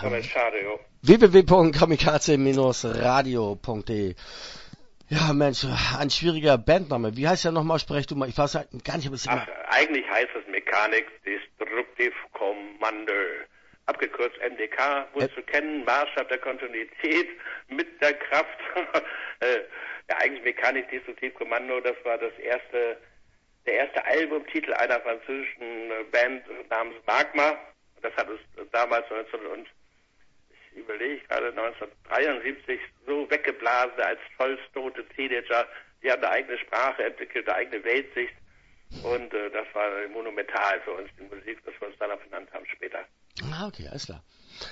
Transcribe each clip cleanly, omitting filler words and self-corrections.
Aber schade, jo. www.kamikaze-radio.de. Ja, Mensch, ein schwieriger Bandname. Wie heißt der nochmal? Sprech du mal. Ich weiß gar nicht, ob es Ach, eigentlich heißt es Mechanics Destructive Commando. Abgekürzt MDK, wohl zu kennen, Maßstab der Kontinuität mit der Kraft. Ja, eigentlich Mechanics Destructive Commando, das war der erste Albumtitel einer französischen Band namens Magma. Das hat es damals 1973 so weggeblasen als vollstote Teenager. Die haben eine eigene Sprache entwickelt, eine eigene Weltsicht. Und das war monumental für uns, die Musik, das wir uns dann benannt haben später. Ah, okay, alles klar.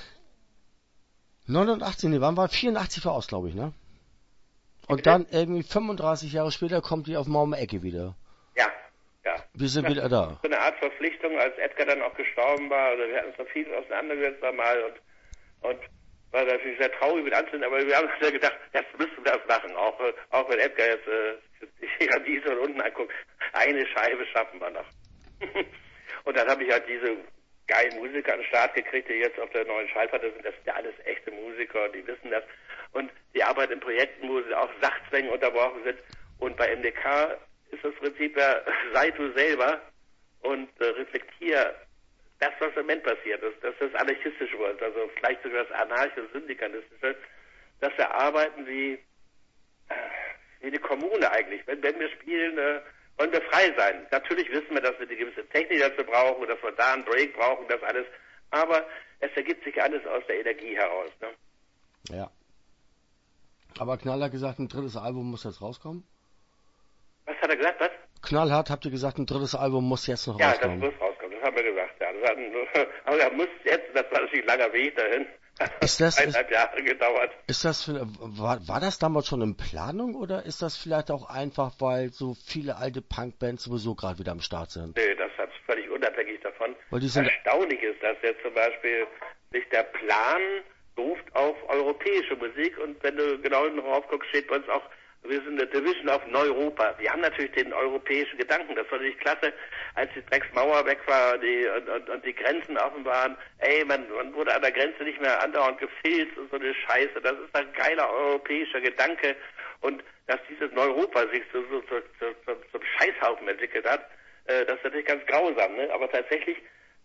89, nee, wann war 84 war aus, glaube ich, ne? Und dann irgendwie 35 Jahre später kommt die auf Mauer Ecke wieder. Ja. Wir sind wieder da. So eine Art Verpflichtung, als Edgar dann auch gestorben war, oder wir hatten uns noch viel auseinandergesetzt mal und war natürlich sehr traurig mit anzunehmen, aber wir haben uns ja gedacht, jetzt müssen wir das machen, auch wenn Edgar jetzt sich an diese und unten anguckt, eine Scheibe schaffen wir noch. Und dann habe ich halt diese geilen Musiker an den Start gekriegt, die jetzt auf der neuen Schallplatte sind. Das sind ja alles echte Musiker, die wissen das. Und die arbeiten in Projekten, wo sie auch Sachzwängen unterbrochen sind. Und bei MDK ist das Prinzip ja, sei du selber und reflektier das, was im Moment passiert. Das ist anarchistisch wird, also vielleicht sogar das anarcho-syndikalistische, dass wir arbeiten wie eine Kommune eigentlich. Wenn wir spielen, wollen wir frei sein. Natürlich wissen wir, dass wir eine gewisse Technik dazu brauchen, dass wir da einen Break brauchen, das alles. Aber es ergibt sich alles aus der Energie heraus. Ne? Ja. Aber Knall hat gesagt, ein drittes Album muss jetzt rauskommen. Was hat er gesagt, was? Knallhart habt ihr gesagt, ein drittes Album muss jetzt noch rauskommen. Ja, das muss rauskommen, das haben wir gesagt. Ja. Aber er muss jetzt, das war natürlich ein langer Weg dahin. Ist das, 1,5 Jahre gedauert. Ist das, war das damals schon in Planung oder ist das vielleicht auch einfach, weil so viele alte Punkbands sowieso gerade wieder am Start sind? Nö, das ist völlig unabhängig davon. Weil die sind erstaunlich ist, dass jetzt zum Beispiel sich der Plan ruft auf europäische Musik und wenn du genau drauf guckst, steht bei uns auch, wir sind eine Division of Neuropa. Wir haben natürlich den europäischen Gedanken. Das war natürlich klasse, als die Drecksmauer weg war und die Grenzen offen waren. Ey, man wurde an der Grenze nicht mehr andauernd gefilzt und so eine Scheiße. Das ist ein geiler europäischer Gedanke. Und dass dieses Neuropa sich so zum Scheißhaufen entwickelt hat, das ist natürlich ganz grausam. Ne? Aber tatsächlich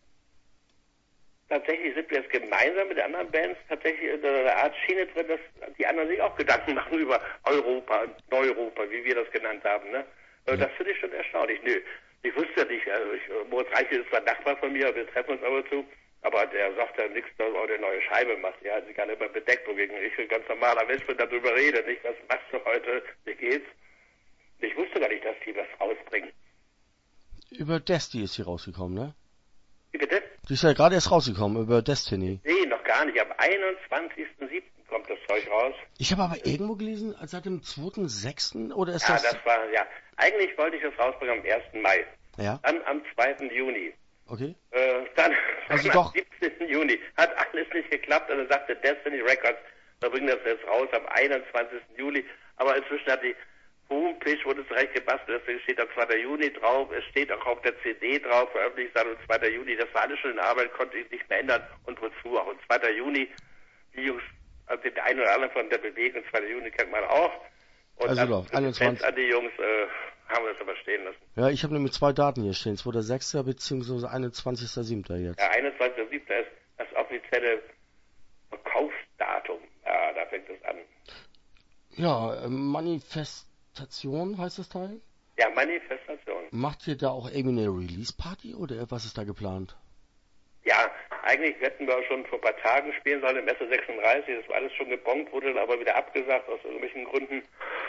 sind wir jetzt gemeinsam mit den anderen Bands tatsächlich in einer Art Schiene drin, dass die anderen sich auch Gedanken machen über Europa und Neuropa, wie wir das genannt haben. Ne? Ja. Das finde ich schon erstaunlich. Nö, ich wusste ja nicht, Moritz Reichel ist zwar Nachbar von mir, wir treffen uns aber zu, aber der sagt ja nichts, dass er eine neue Scheibe macht. Die halten sich alle immer bedeckt, wogegen ich ein ganz normaler Mensch bin, darüber rede, nicht, was machst du heute, wie geht's? Ich wusste gar nicht, dass die was rausbringen. Über Destiny ist sie rausgekommen, ne? Wie bitte? Die ist ja gerade erst rausgekommen, über Destiny. Nee, noch gar nicht. Am 21.07. kommt das Zeug raus. Ich habe aber irgendwo gelesen, seit dem 2.06. oder ist das... das... Ja, das war, ja. Eigentlich wollte ich das rausbringen am 1. Mai. Ja. Dann am 2. Juni. Okay. Dann also am doch... 17. Juni. Hat alles nicht geklappt. Und dann sagte Destiny Records, wir bringen das jetzt raus am 21. Juli. Aber inzwischen hat die Homepage wurde zurecht gebastelt, deswegen steht da 2. Juni drauf, es steht auch auf der CD drauf, veröffentlicht dann am 2. Juni, das war alles schon in Arbeit, konnte ich nicht mehr ändern und wozu auch. Und 2. Juni, die Jungs, also den einen oder anderen von der Bewegung, 2. Juni kennt man auch. Und also doch, 21. An die Jungs haben wir das aber stehen lassen. Ja, ich habe nämlich 2 Daten hier stehen, 2.6. bzw. 21.7. jetzt. Ja, 21.7. ist das offizielle Verkaufsdatum, ja, da fängt es an. Ja, Manifestation heißt das Teil? Ja, Manifestation. Macht ihr da auch irgendwie eine Release-Party oder was ist da geplant? Ja, eigentlich hätten wir schon vor ein paar Tagen spielen sollen im SO36. Das war alles schon gebongt, wurde dann aber wieder abgesagt aus irgendwelchen Gründen.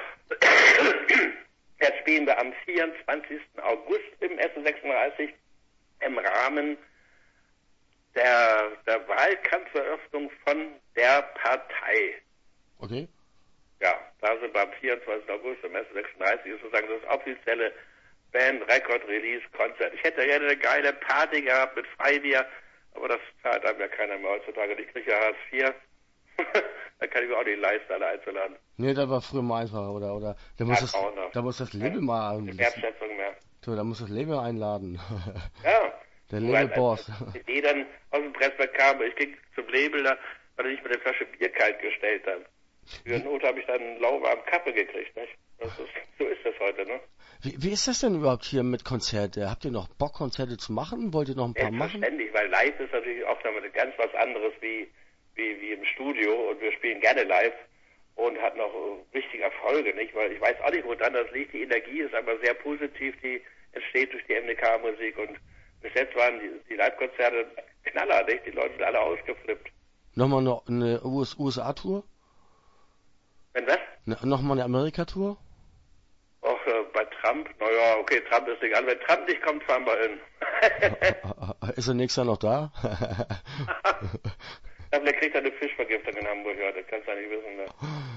Jetzt spielen wir am 24. August im SO36 im Rahmen der Wahlkampferöffnung von der Partei. Okay. Ja, da sind wir am 24. August im SO36, ist sozusagen das offizielle Band-Record-Release-Konzert. Ich hätte gerne eine geile Party gehabt mit Freibier, aber das zahlt einem ja keiner mehr heutzutage. Ich kriege ja Hartz IV. Da kann ich mir auch nicht leisten, alle einzuladen. Nee, das war früher mal einfacher, oder? Da muss das Label mal... Wertschätzung mehr. So, da muss das Label einladen. Ja, Der Label Boss. Als die Idee dann aus dem Presswerk kam, ich ging zum Label, da, weil ich mir eine Flasche Bier kalt gestellt habe. Für eine Not habe ich dann einen lauwarmen Kaffee gekriegt, nicht? So ist das heute, ne? Wie ist das denn überhaupt hier mit Konzerte? Habt ihr noch Bock, Konzerte zu machen? Wollt ihr noch ein paar machen? Selbstverständlich, weil live ist natürlich auch noch ganz was anderes wie im Studio und wir spielen gerne live und hat noch richtige Erfolge, nicht? Weil ich weiß auch nicht, woran das liegt. Die Energie ist aber sehr positiv, die entsteht durch die MDK-Musik und bis jetzt waren die Live-Konzerte Knaller, nicht? Die Leute sind alle ausgeflippt. Nochmal noch eine USA-Tour? Wenn was? Nochmal eine Amerika-Tour? Och, bei Trump? Naja, okay, Trump ist egal. Wenn Trump nicht kommt, fahren wir hin. Ist er nächstes Jahr noch da? Aber der kriegt eine Fischvergiftung in Hamburg, ja, das kannst du ja nicht wissen, ne?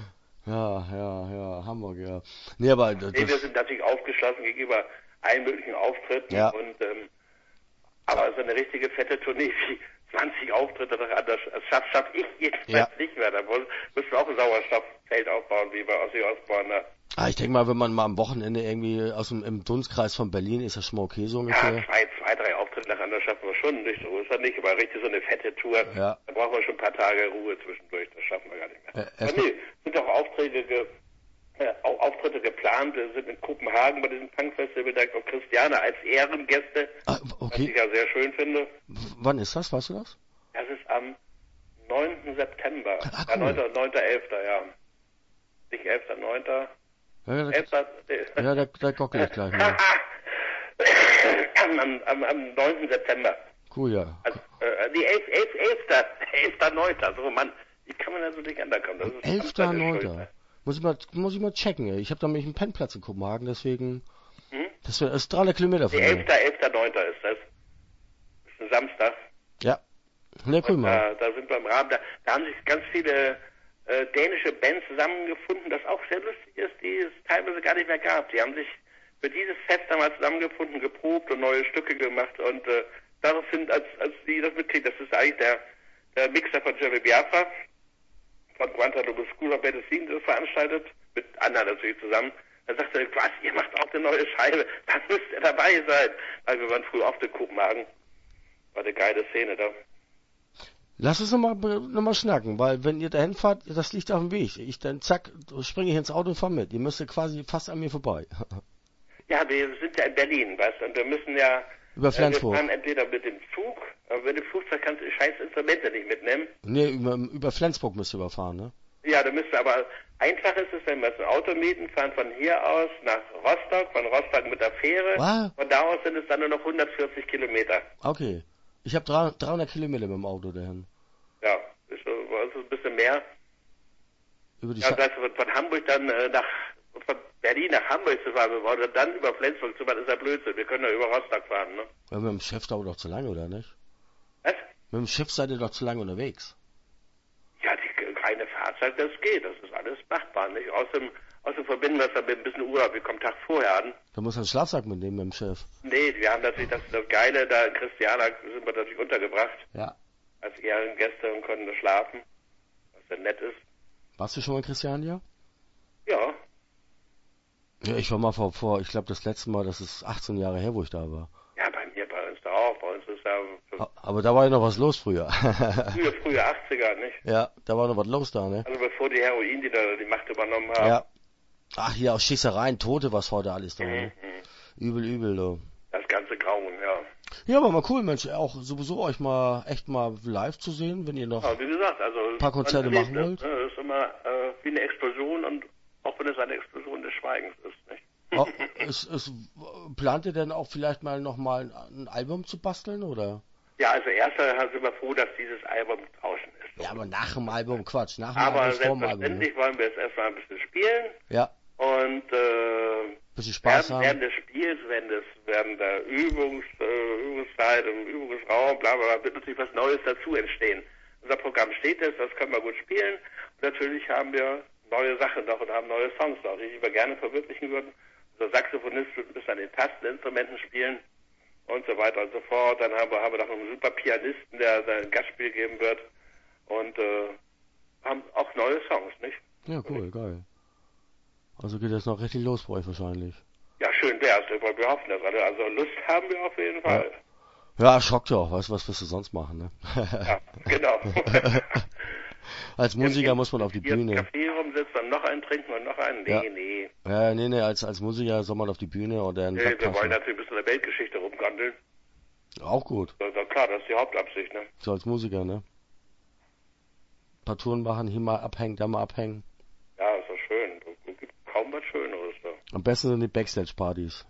Ja, Hamburg, ja. Nee, aber wir sind natürlich aufgeschlossen gegenüber allen möglichen Auftritten und aber so eine richtige fette Tournee wie 20 Auftritte doch anders, das schaff ich jedenfalls nicht mehr. Da müssen wir auch ein Sauerstofffeld aufbauen, wie bei Ozzy Osbourne. Ich denke mal, wenn man mal am Wochenende irgendwie im Dunstkreis von Berlin ist das schon mal okay so ungefähr. Ja, zwei, drei Auftritte nacheinander schaffen wir schon. Nicht so ist das nicht, aber richtig so eine fette Tour. Ja. Da brauchen wir schon ein paar Tage Ruhe zwischendurch. Das schaffen wir gar nicht mehr. Aber nee, sind auch Auftritte geplant. Wir sind in Kopenhagen bei diesem Punkfestival. Da kommt Christiane als Ehrengäste, okay. was ich ja sehr schön finde. Wann ist das? Weißt du das? Das ist am 9. September. Cool. 9.11. ja. Nicht 11.9. Ja, da gockel ich gleich mal. Am 9. September. Cool, ja. Also, die 11.9. So, Mann, wie kann man da so durcheinander kommen? 11.9. Muss ich mal checken, ey. Ich habe da nämlich einen Pennplatz in Kopenhagen, deswegen... Das ist 300 Kilometer von mir. 11.9. ist das. Das ist ein Samstag. Ja. Ne, cool, mal. Da sind wir im Rahmen. Da haben sich ganz viele dänische Bands zusammengefunden, das auch sehr lustig ist, die es teilweise gar nicht mehr gab. Die haben sich für dieses Fest damals zusammengefunden, geprobt und neue Stücke gemacht und daraufhin, als die das mitkriegen, das ist eigentlich der Mixer von Jeremy Biafra, von Guantanamo School of Medicine, das veranstaltet, mit anderen natürlich zusammen. Dann sagte er, was, ihr macht auch eine neue Scheibe, dann müsst ihr dabei sein. Weil wir waren früher oft in Kopenhagen. War eine geile Szene da. Lass uns nochmal schnacken, weil wenn ihr dahin fahrt, das liegt auf dem Weg. Ich dann zack, springe ich ins Auto und fahr mit. Ihr müsst quasi fast an mir vorbei. Ja, wir sind ja in Berlin, weißt du, und wir müssen ja... Über Flensburg. Wir fahren entweder mit dem Zug, aber mit dem Flugzeug kannst du scheiß Instrumente nicht mitnehmen. Nee, über Flensburg müsst ihr überfahren, ne? Ja, da müsst ihr aber... Einfach ist es, wenn wir ein Auto mieten, fahren von hier aus nach Rostock, von Rostock mit der Fähre. Was? Von da aus sind es dann nur noch 140 Kilometer. Okay. Ich habe 300 Kilometer mit dem Auto dahin. Ja, ist also ein bisschen mehr. Über die das heißt, von Hamburg dann von Berlin nach Hamburg zu fahren oder dann über Flensburg zu fahren, ist ja Blödsinn. Wir können ja über Rostock fahren, ne? Ja, mit dem Schiff dauert doch zu lange, oder nicht? Was? Mit dem Schiff seid ihr doch zu lange unterwegs. Ja, die reine Fahrzeit, das geht. Das ist alles machbar, nicht? Außerdem verbinden wir es dann mit ein bisschen Urlaub. Wir kommen Tag vorher an. Da muss einen Schlafsack mitnehmen mit dem Schiff. Nee, wir haben natürlich das Geile, da in Christiana sind wir natürlich untergebracht. Ja. Als Ehrengäste und konnten da schlafen, was sehr nett ist. Warst du schon mal in Christiania? Ja. Ja, ich war mal vor ich glaube das letzte Mal, das ist 18 Jahre her, wo ich da war. Ja, bei uns da auch. Bei uns ist da... Aber da war ja noch was los früher. frühe 80er, nicht? Ja, da war noch was los da, ne? Also bevor die Heroin, die da die Macht übernommen haben. Ja. Ach, hier aus Schießereien, Tote, was heute alles da, ne? Übel, du. Das ganze Grauen, ja. Ja, aber mal cool, Mensch, auch sowieso euch mal echt mal live zu sehen, wenn ihr noch wie gesagt, also ein paar Konzerte machen wollt. Das ist immer wie eine Explosion und auch wenn es eine Explosion des Schweigens ist, nicht? Oh, plant ihr denn auch vielleicht mal nochmal ein Album zu basteln, oder? Ja, also erst sind wir froh, dass dieses Album draußen ist. Ja, aber nach dem Album, Quatsch, nach dem aber Album, vor dem Album. selbstverständlich wollen wir jetzt erstmal ein bisschen spielen. Ja. Und bisschen Spaß haben. Während des Spiels, während der Übungszeit, im Übungsraum, bla bla bla, wird natürlich was Neues dazu entstehen. Unser Programm steht jetzt, das können wir gut spielen. Und natürlich haben wir neue Sachen noch und haben neue Songs noch, die wir gerne verwirklichen würden. Unser Saxophonist wird ein bisschen an den Tasteninstrumenten spielen und so weiter und so fort. Dann haben wir noch einen super Pianisten, der ein Gastspiel geben wird. Und haben auch neue Songs, nicht? Ja, cool, geil. Also geht das noch richtig los bei euch wahrscheinlich. Ja, schön wär's. Wir hoffen das alle. Also Lust haben wir auf jeden Fall. Ja, schockt ja auch, weißt du, was wirst du sonst machen, ne? Ja, genau. Als Musiker muss man auf die Hier im Bühne. Café rumsitzen und noch einen trinken und noch einen. Ja. Nee. Ja, nee, als Musiker soll man auf die Bühne oder einen Wir wollen Backkaffee. natürlich ein bisschen in der Weltgeschichte rumgandeln. Auch gut. Na klar, das ist die Hauptabsicht, ne? So als Musiker, ne? Ein paar Touren machen, hier mal abhängen, da mal abhängen. Ja, ist doch schön. Es gibt kaum was Schöneres da. Am besten sind die Backstage-Partys.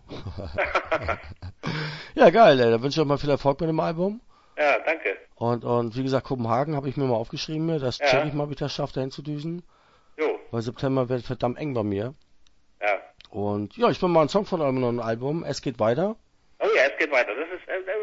Ja, geil, ey. Da wünsche ich euch mal viel Erfolg mit dem Album. Ja, danke. Und wie gesagt, Kopenhagen habe ich mir mal aufgeschrieben. Das Ja. check ich mal, wie ich das schaffe, dahin zu düsen. Jo, Weil September wird verdammt eng bei mir. ja. Und ja, ich will mal einen Song von eurem neuen Album. Es geht weiter. Oh ja, es geht weiter. Das ist